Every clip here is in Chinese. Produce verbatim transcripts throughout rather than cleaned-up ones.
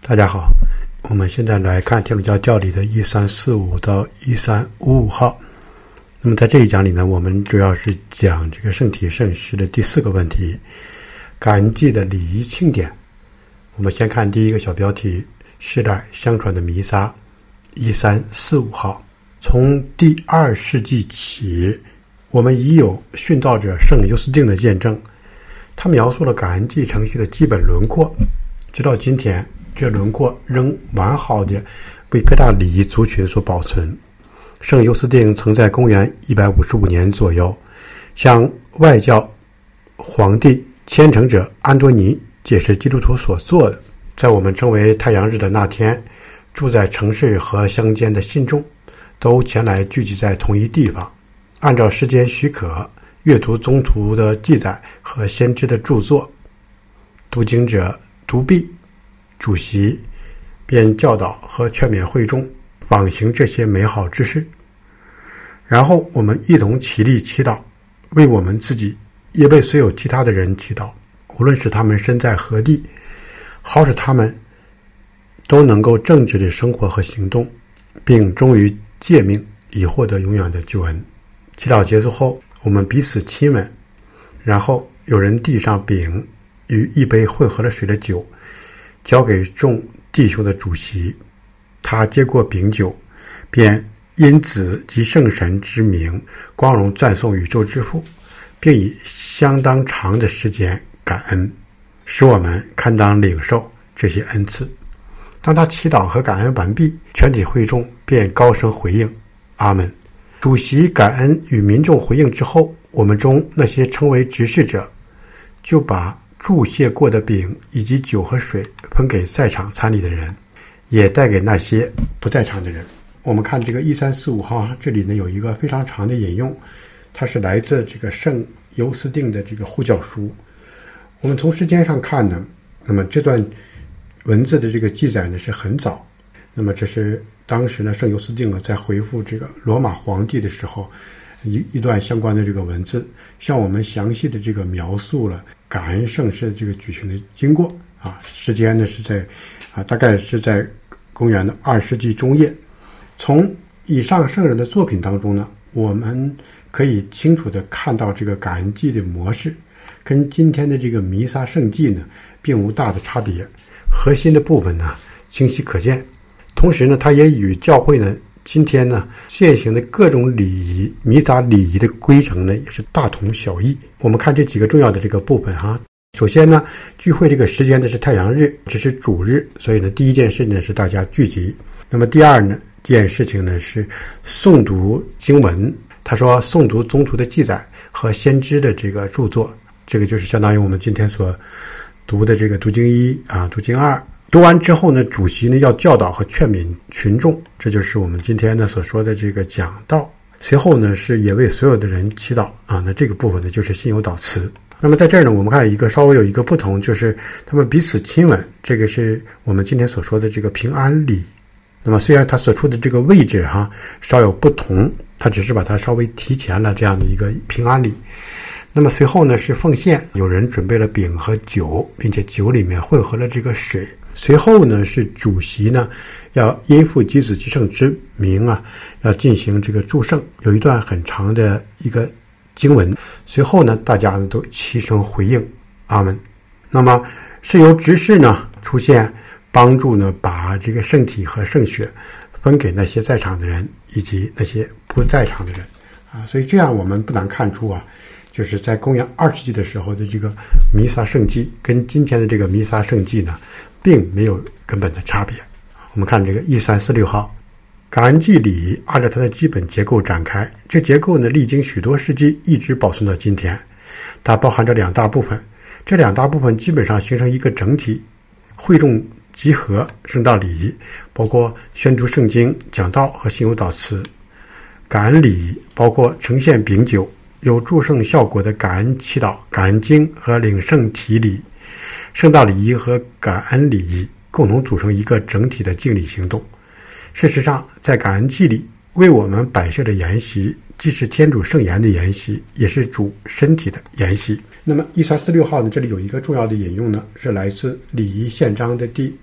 大家好，我们现在来看天主教教理的一三四五到一三五五号。那么在这一讲里呢，我们主要是讲这个圣体圣事的第四个问题，感恩祭的礼仪庆典。我们先看第一个小标题，世代相传的弥撒一三四五号。从第二世纪起，我们已有殉道者圣尤斯定的见证，他描述了感恩祭程序的基本轮廓，直到今天这轮廓仍完好的为各大礼仪族群所保存。圣尤斯定曾在公元一百五十五年左右向外教皇帝虔诚者安多尼解释基督徒所做的。在我们称为太阳日的那天，住在城市和乡间的信众都前来聚集在同一地方，按照时间许可阅读宗徒的记载和先知的著作。读经者读毕，主席便教导和劝勉会众仿行这些美好之事，然后我们一同起立祈祷，为我们自己也为所有其他的人祈祷，无论是他们身在何地，好使他们都能够正直的生活和行动，并忠于诫命，以获得永远的救恩。祈祷结束后，我们彼此亲吻，然后有人递上饼与一杯混合了水的酒，交给众弟兄的主席。他接过饼酒，便因子及圣神之名光荣赞颂宇宙之父，并以相当长的时间感恩，使我们堪当领受这些恩赐。当他祈祷和感恩完毕，全体会众便高声回应阿们。主席感恩与民众回应之后，我们中那些称为执事者就把注谢过的饼以及酒和水分给在场参礼的人，也带给那些不在场的人。我们看这个一三四五号，这里呢有一个非常长的引用，它是来自这个圣尤斯定的这个护教书。我们从时间上看呢，那么这段文字的这个记载呢是很早，那么这是当时呢圣尤斯定呢在回复这个罗马皇帝的时候一一段相关的这个文字，向我们详细的这个描述了感恩圣事的这个举行的经过啊，时间呢是在啊大概是在公元的二世纪中叶。从以上圣人的作品当中呢，我们可以清楚地看到这个感恩祭的模式跟今天的这个弥撒圣祭呢并无大的差别，核心的部分呢清晰可见。同时呢，它也与教会呢今天呢现行的各种礼仪弥撒礼仪的规程呢也是大同小异。我们看这几个重要的这个部分哈。首先呢，聚会这个时间呢是太阳日，这是主日，所以呢第一件事呢是大家聚集。那么第二呢件事情呢是诵读经文，他说诵读宗徒的记载和先知的这个著作，这个就是相当于我们今天所读的这个读经一啊，读经二。读完之后呢，主席呢要教导和劝勉群众，这就是我们今天呢所说的这个讲道。随后呢是也为所有的人祈祷啊，那这个部分呢就是信友祷词。那么在这儿呢，我们看一个稍微有一个不同，就是他们彼此亲吻，这个是我们今天所说的这个平安礼。那么虽然它所处的这个位置哈稍有不同，它只是把它稍微提前了这样的一个平安礼。那么随后呢是奉献，有人准备了饼和酒，并且酒里面混合了这个水。随后呢是主席呢要因父及子及圣之名啊，要进行这个祝圣，有一段很长的一个经文。随后呢大家呢都齐声回应阿们。那么是由执事呢出现，帮助呢把这个圣体和圣血分给那些在场的人以及那些不在场的人啊，所以这样我们不难看出啊，就是在公元二世纪的时候的这个弥撒圣祭跟今天的这个弥撒圣祭呢并没有根本的差别。我们看这个一三四六号，感恩祭礼仪按照它的基本结构展开，这结构呢历经许多世纪一直保存到今天。它包含着两大部分，这两大部分基本上形成一个整体。会众集合圣道礼仪包括宣读圣经、讲道和信友祷词。感恩礼仪包括呈现饼酒，有祝圣效果的感恩祈祷、感恩经和领圣体礼。圣道礼仪和感恩礼仪共同组成一个整体的敬礼行动。事实上，在感恩祭里为我们摆设的筵席，既是天主圣言的筵席，也是主身体的筵席。那么一三四六号呢，这里有一个重要的引用呢，是来自礼仪宪章的第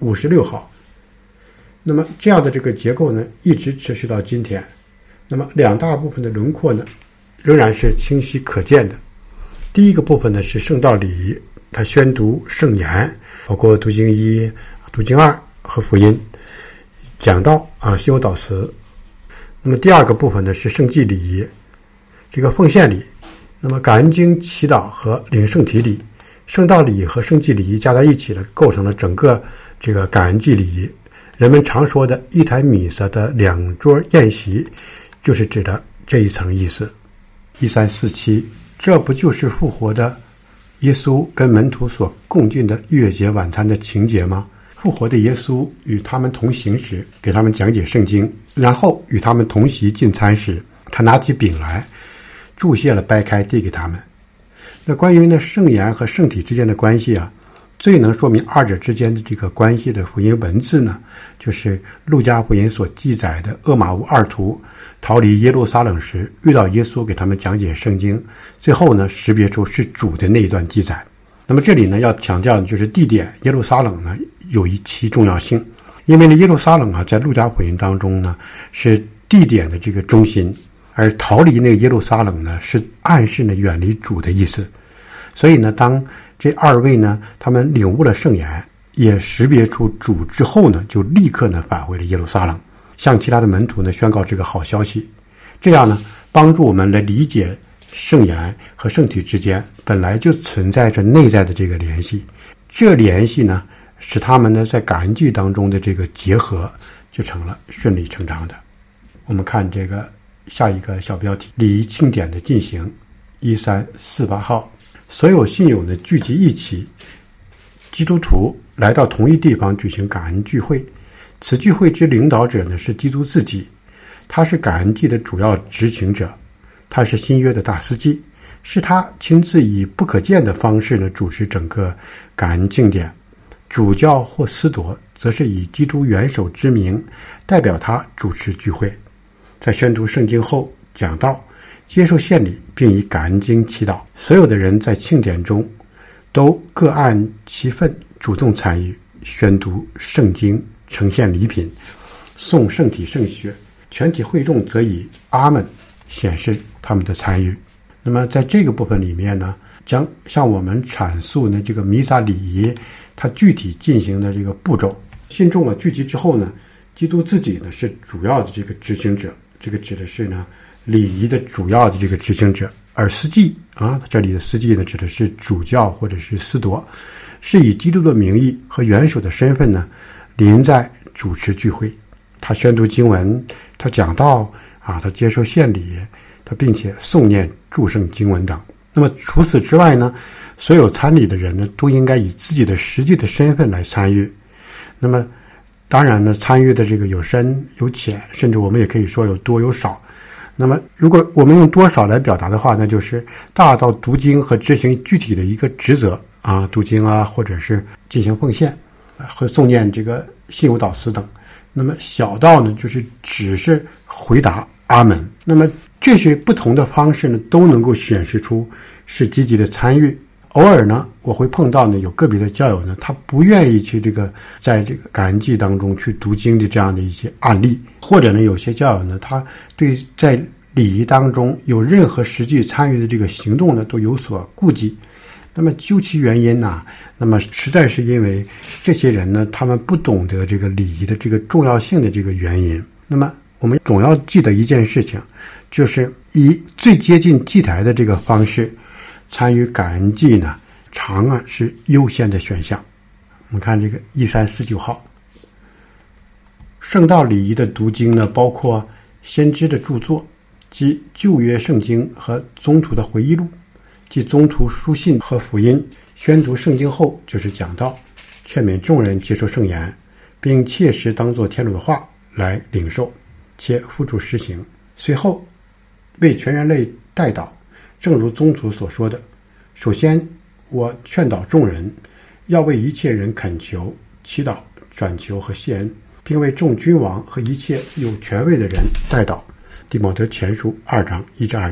五十六号。那么这样的这个结构呢，一直持续到今天。那么两大部分的轮廓呢，仍然是清晰可见的。第一个部分呢是圣道礼仪，它宣读圣言，包括读经一、读经二和福音，讲道啊，修祷词。那么第二个部分呢是圣祭礼仪，这个奉献礼，那么感恩经、祈祷和领圣体礼，圣道礼仪和圣祭礼仪加在一起呢，构成了整个这个感恩祭礼仪。人们常说的一台弥撒的两桌宴席，就是指的这一层意思。一三四七，这不就是复活的耶稣跟门徒所共进的逾越节晚餐的情节吗？复活的耶稣与他们同行时，给他们讲解圣经，然后与他们同席进餐时，他拿起饼来，祝谢了，掰开递给他们。那关于呢圣言和圣体之间的关系啊，最能说明二者之间的这个关系的福音文字呢，就是路加福音所记载的厄玛乌二徒逃离耶路撒冷时，遇到耶稣给他们讲解圣经，最后呢识别出是主的那一段记载。那么这里呢要强调的就是地点耶路撒冷呢有一其重要性，因为呢耶路撒冷啊在路加福音当中呢是地点的这个中心，而逃离那个耶路撒冷呢是暗示呢远离主的意思。所以呢当这二位呢他们领悟了圣言，也识别出主之后呢，就立刻呢返回了耶路撒冷，向其他的门徒呢宣告这个好消息。这样呢帮助我们来理解圣言和圣体之间本来就存在着内在的这个联系，这联系呢使他们呢在感恩祭当中的这个结合就成了顺理成章的。我们看这个下一个小标题，礼仪庆典的进行。一三四八号，所有信友呢聚集一起，基督徒来到同一地方举行感恩聚会。此聚会之领导者呢是基督自己，他是感恩祭的主要执行者，他是新约的大司祭，是他亲自以不可见的方式呢主持整个感恩庆典。主教或司铎则是以基督元首之名代表他主持聚会，在宣读圣经后讲道，接受献礼，并以感恩经祈祷。所有的人在庆典中都各按其分主动参与，宣读圣经，呈现礼品，诵圣体圣血，全体会众则以阿们显示他们的参与。那么在这个部分里面呢，将向我们阐述呢这个弥撒礼仪它具体进行的这个步骤。信众啊聚集之后呢，基督自己呢是主要的这个执行者，这个指的是呢礼仪的主要的这个执行者，而司祭啊，这里的司祭呢指的是主教或者是司铎，是以基督的名义和元首的身份呢临在主持聚会。他宣读经文，他讲道啊，他接受献礼，他并且诵念祝圣经文等。那么除此之外呢，所有参礼的人呢都应该以自己的实际的身份来参与。那么当然呢，参与的这个有深有浅，甚至我们也可以说有多有少。那么如果我们用多少来表达的话，那就是大到读经和执行具体的一个职责啊，读经啊，或者是进行奉献，和诵念这个信友祷词等。那么小到呢就是只是回答阿门。那么这些不同的方式呢都能够显示出是积极的参与。偶尔呢我会碰到呢有个别的教友呢，他不愿意去这个在这个感恩祭当中去读经的这样的一些案例，或者呢有些教友呢他对在礼仪当中有任何实际参与的这个行动呢都有所顾忌。那么究其原因呢、啊，那么实在是因为这些人呢他们不懂得这个礼仪的这个重要性的这个原因。那么我们总要记得一件事情，就是以最接近祭台的这个方式参与感恩祭呢，常啊是优先的选项。我们看这个一三四九号，圣道礼仪的读经呢，包括先知的著作，即旧约圣经和宗徒的回忆录，即宗徒书信和福音。宣读圣经后就是讲道，劝勉众人接受圣言，并切实当作天主的话来领受，且付诸实行。随后为全人类代祷，正如宗徒所说的，首先我劝导众人要为一切人恳求、祈祷、转求和谢恩，并为众君王和一切有权位的人代祷。弟摩德前书二章一至二节。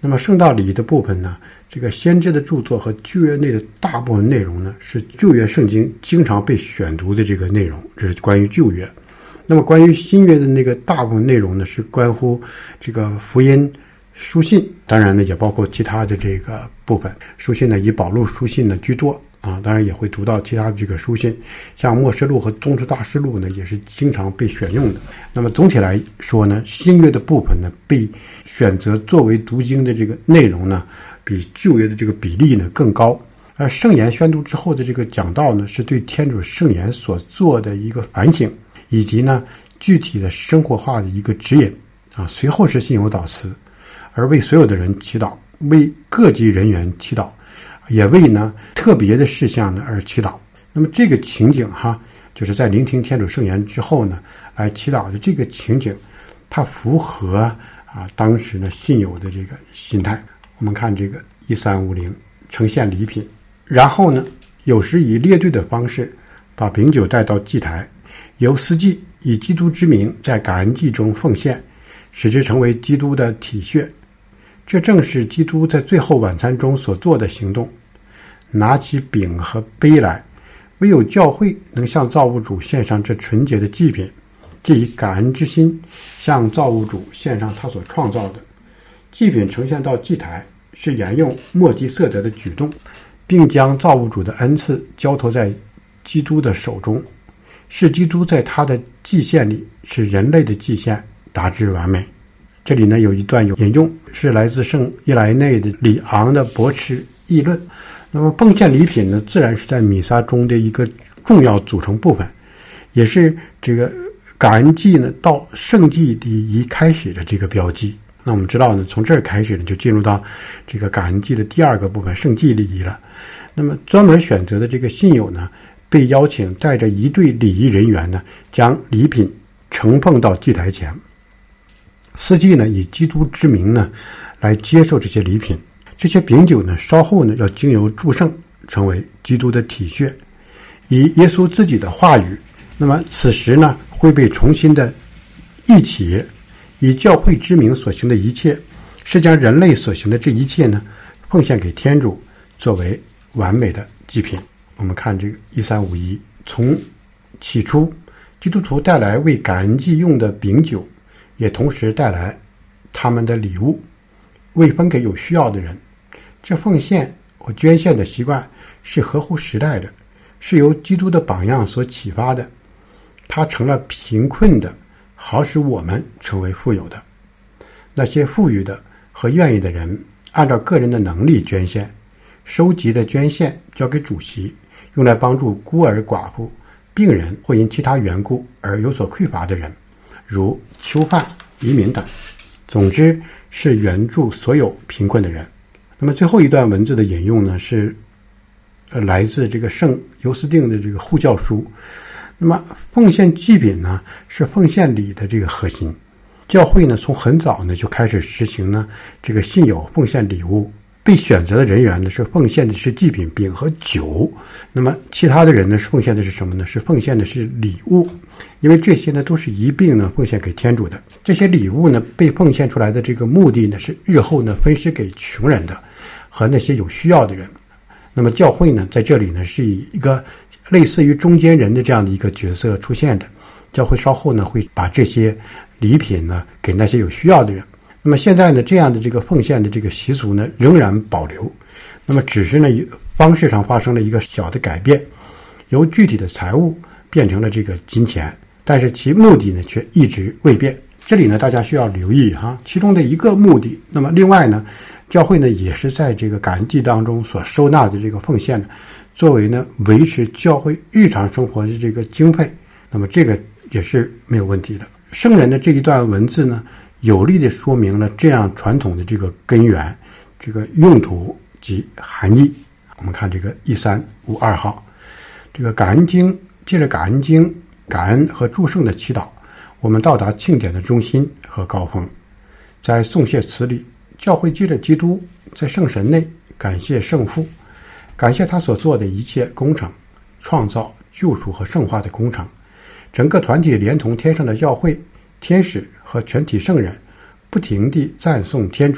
那么圣道礼仪的部分呢，这个先知的著作和旧约内的大部分内容呢，是旧约圣经经常被选读的这个内容，这是关于旧约。那么关于新约的那个大部分内容呢，是关乎这个福音书信，当然呢也包括其他的这个部分。书信呢以保禄书信呢居多啊，当然也会读到其他的这个书信，像默示录和宗徒大事录呢也是经常被选用的。那么总体来说呢，新约的部分呢被选择作为读经的这个内容呢，比旧约的这个比例呢更高。而圣言宣读之后的这个讲道呢，是对天主圣言所做的一个反省，以及呢具体的生活化的一个指引啊。随后是信友祷词，而为所有的人祈祷，为各级人员祈祷，也为呢特别的事项呢而祈祷。那么这个情景哈，就是在聆听天主圣言之后呢来祈祷的这个情景，它符合啊当时呢信友的这个心态。我们看这个一三五零呈现礼品，然后呢有时以列队的方式把饼酒带到祭台，由司祭以基督之名在感恩祭中奉献，使之成为基督的体血。这正是基督在最后晚餐中所做的行动。拿起饼和杯来，唯有教会能向造物主献上这纯洁的祭品，即以感恩之心向造物主献上他所创造的。祭品呈现到祭台，是沿用莫基色德的举动，并将造物主的恩赐交托在基督的手中，是基督在他的祭献里使人类的祭献达至完美。这里呢有一段有引用，是来自圣伊莱内的里昂的驳斥议论。那么奉献礼品呢，自然是在弥撒中的一个重要组成部分，也是这个感恩祭呢到圣祭礼仪开始的这个标记。那我们知道呢，从这儿开始呢，就进入到这个感恩祭的第二个部分，圣祭礼仪了。那么专门选择的这个信友呢，被邀请带着一队礼仪人员呢，将礼品呈奉到祭台前。司祭呢，以基督之名呢，来接受这些礼品。这些饼酒呢，稍后呢，要经由祝圣，成为基督的体血，以耶稣自己的话语。那么此时呢，会被重新的一起，以教会之名所行的一切，是将人类所行的这一切呢，奉献给天主，作为完美的祭品。我们看这个一三五一，从起初，基督徒带来为感恩祭用的饼酒，也同时带来他们的礼物，为分给有需要的人。这奉献或捐献的习惯是合乎时代的，是由基督的榜样所启发的。他成了贫困的，好使我们成为富有的。那些富裕的和愿意的人，按照个人的能力捐献，收集的捐献交给主席，用来帮助孤儿寡妇、病人或因其他缘故而有所匮乏的人，如囚犯、移民等。总之是援助所有贫困的人。那么最后一段文字的引用呢，是呃来自这个圣尤斯定的这个护教书。那么奉献祭品呢，是奉献礼的这个核心。教会呢，从很早呢就开始实行呢这个信友奉献礼物。被选择的人员呢，是奉献的是祭品饼和酒。那么其他的人呢，是奉献的是什么呢？是奉献的是礼物。因为这些呢都是一并呢奉献给天主的。这些礼物呢被奉献出来的这个目的呢，是日后呢分施给穷人的和那些有需要的人。那么教会呢在这里呢是以一个类似于中间人的这样的一个角色出现的。教会稍后呢会把这些礼品呢给那些有需要的人。那么现在呢，这样的这个奉献的这个习俗呢，仍然保留。那么只是呢，方式上发生了一个小的改变，由具体的财物变成了这个金钱，但是其目的呢，却一直未变。这里呢，大家需要留意哈，其中的一个目的。那么另外呢，教会呢也是在这个感恩祭当中所收纳的这个奉献呢，作为呢维持教会日常生活的这个经费。那么这个也是没有问题的。圣人的这一段文字呢，有力地说明了这样传统的这个根源、这个用途及含义。我们看这个一三五二号，这个感恩经，借着感恩经、感恩和祝圣的祈祷，我们到达庆典的中心和高峰。在颂谢词里，教会借着基督在圣神内感谢圣父，感谢他所做的一切工程，创造、救赎和圣化的工程。整个团体连同天上的教会、天使和全体圣人，不停地赞颂天主，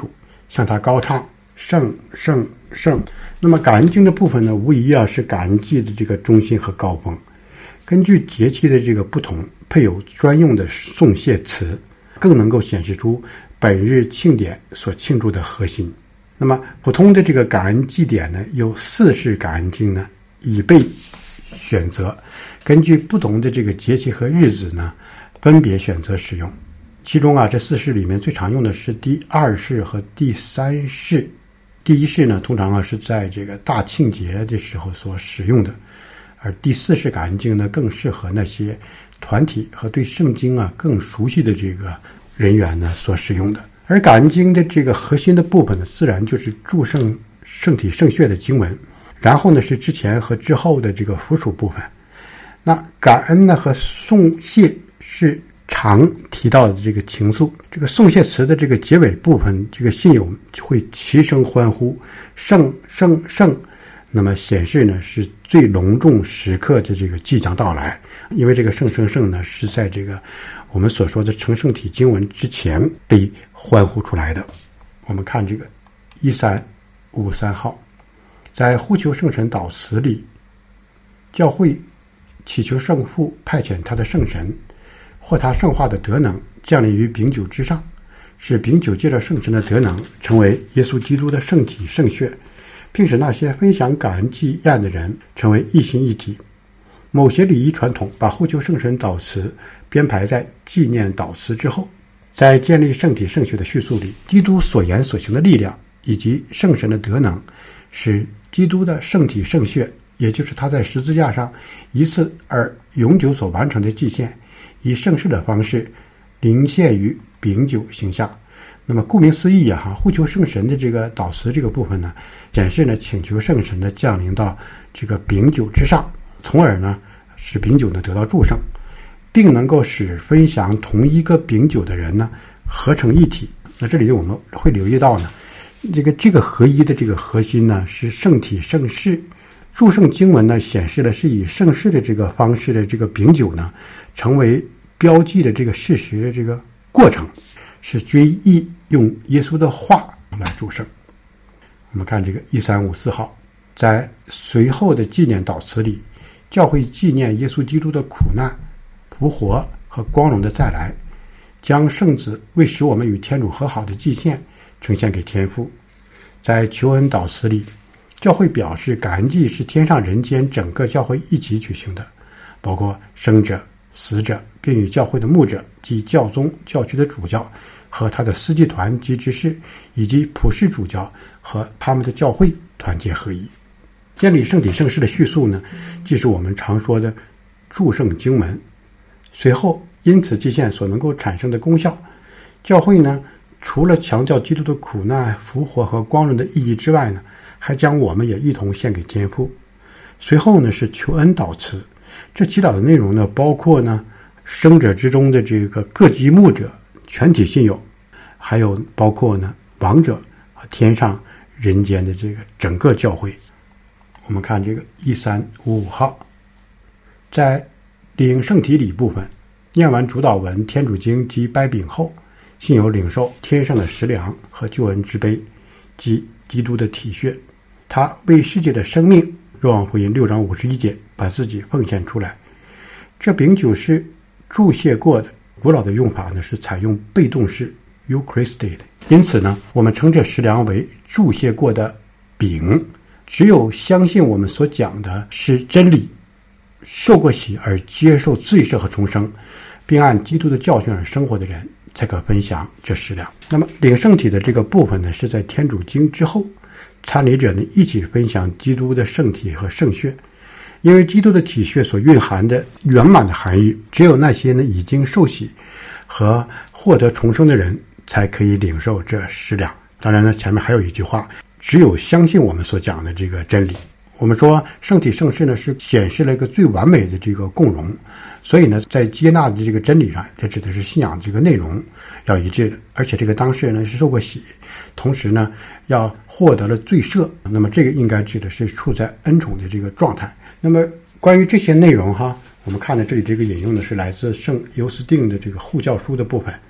向他高唱圣圣圣。那么感恩经的部分呢，无疑啊是感恩祭的这个中心和高峰。根据节气的这个不同，配有专用的颂谢词，更能够显示出本日庆典所庆祝的核心。那么普通的这个感恩祭典呢，有四式感恩经呢已被选择，根据不同的这个节气和日子呢，分别选择使用。其中啊，这四式里面最常用的是第二式和第三式。第一式呢，通常啊是在这个大庆节的时候所使用的，而第四式感恩经呢，更适合那些团体和对圣经啊更熟悉的这个人员呢所使用的。而感恩经的这个核心的部分呢，自然就是祝圣圣体圣血的经文，然后呢是之前和之后的这个附属部分。那感恩呢和颂谢是常提到的这个情愫，这个颂谢词的这个结尾部分，这个信友会齐声欢呼圣圣圣，那么显示呢是最隆重时刻的这个即将到来。因为这个圣圣圣呢是在这个我们所说的成圣体经文之前被欢呼出来的。我们看这个一三五三号，在呼求圣神祷词里，教会祈求圣父派遣他的圣神或他圣化的德能降临于饼酒之上，使饼酒借着圣神的德能成为耶稣基督的圣体圣血，并使那些分享感恩祭宴的人成为一心一体。某些礼仪传统把呼求圣神祷词编排在纪念祷词之后。在建立圣体圣血的叙述里，基督所言所行的力量以及圣神的德能，使基督的圣体圣血，也就是他在十字架上一次而永久所完成的祭献，以圣事的方式临献于饼酒形象。那么顾名思义啊，呼求圣神的这个祷词这个部分呢，显示呢请求圣神的降临到这个饼酒之上，从而呢使饼酒呢得到祝圣，并能够使分享同一个饼酒的人呢合成一体。那这里我们会留意到呢，这个这个合一的这个核心呢是圣体圣事。祝圣经文呢显示了是以圣事的这个方式的这个饼酒呢成为标记的这个事实的这个过程，是追忆用耶稣的话来祝圣。我们看这个一三五四号，在随后的纪念祷词里，教会纪念耶稣基督的苦难、复活和光荣的再来，将圣子为使我们与天主和好的祭献呈现给天父。在求恩祷词里，教会表示感恩祭是天上人间整个教会一起举行的，包括生者、死者，并与教会的牧者及教宗、教区的主教和他的司祭团及执事，以及普世主教和他们的教会团结合一。建立圣体圣事的叙述呢，即是我们常说的祝圣经文。随后因此祭献所能够产生的功效，教会呢除了强调基督的苦难、复活和光荣的意义之外呢，还将我们也一同献给天父。随后呢是求恩祷词，这祈祷的内容呢包括呢生者之中的这个各级牧者、全体信友，还有包括呢亡者和天上人间的这个整个教会。我们看这个一三五五号，在领圣体礼部分，念完主祷文、天主经及掰饼后，信友领受天上的食粮和救恩之杯，即基督的体血。他为世界的生命，若望福音六章五十一节把自己奉献出来。这饼酒是注谢过的，古老的用法呢是采用被动式 Eucharistic， 因此呢我们称这食粮为注谢过的饼。只有相信我们所讲的是真理，受过洗而接受罪赦和重生，并按基督的教训而生活的人，才可分享这食粮。那么领圣体的这个部分呢，是在天主经之后，参礼者呢一起分享基督的圣体和圣血。因为基督的体血所蕴含的圆满的含义，只有那些呢已经受洗和获得重生的人才可以领受这食粮。当然呢，前面还有一句话，只有相信我们所讲的这个真理。我们说圣体圣事呢是显示了一个最完美的这个共融，所以呢在接纳的这个真理上，这指的是信仰的这个内容要一致的，而且这个当事人呢是受过洗，同时呢要获得了罪赦，那么这个应该指的是处在恩宠的这个状态。那么关于这些内容哈，我们看到这里这个引用呢是来自圣尤斯定的这个护教书的部分。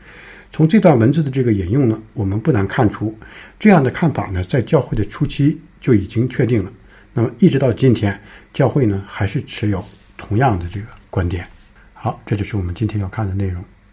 从这段文字的这个引用呢，我们不难看出，这样的看法呢，在教会的初期就已经确定了。那么一直到今天，教会呢还是持有同样的这个观点。好，这就是我们今天要看的内容。